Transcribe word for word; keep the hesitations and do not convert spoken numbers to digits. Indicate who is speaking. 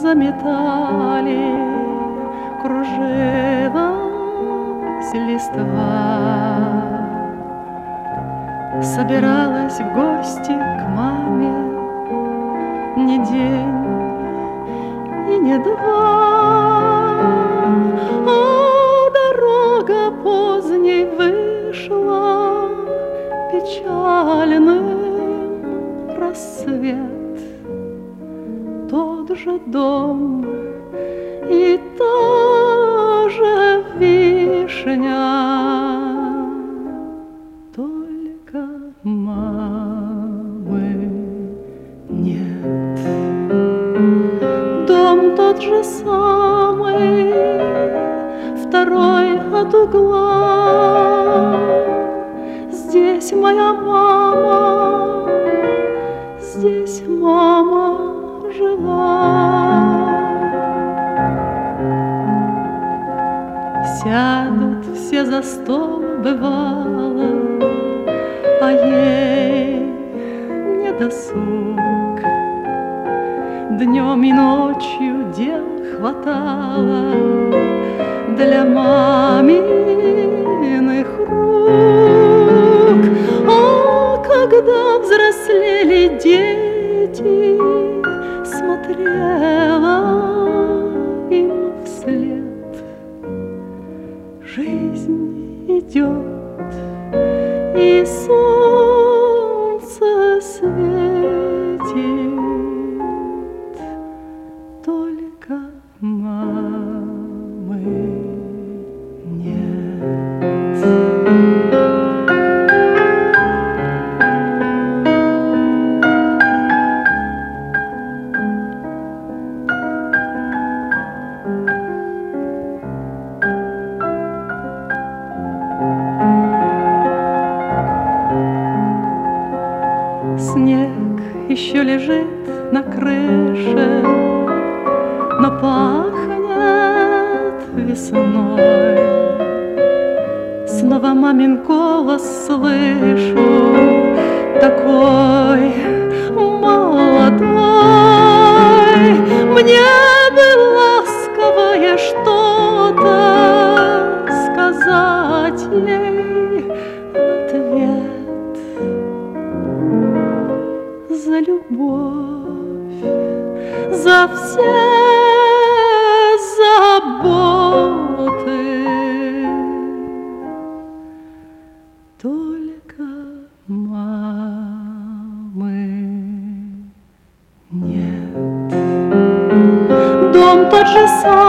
Speaker 1: заметали, кружилась листва. Собиралась в гости к маме не день и не два, а дорога поздней вышла, печальным рассвет. Тот же дом и та же вишня, только мамы нет. Дом тот же самый, второй от угла. Здесь моя мама, здесь мама жила. Сядут все за стол, бывало, а ей не досуг. Днем и ночью дел хватало для маминых рук. А когда взрослели дети, смотрела им вслед. Жизнь идет, и солнце светит, только мамы нет. Снег еще лежит на крыше, но пахнет весной. Снова мамин голос слышу, такой молодой. Мне бы ласковое что-то сказать ей в ответ. За любовь, за все заботы, только мамы нет. Дом тот же самый,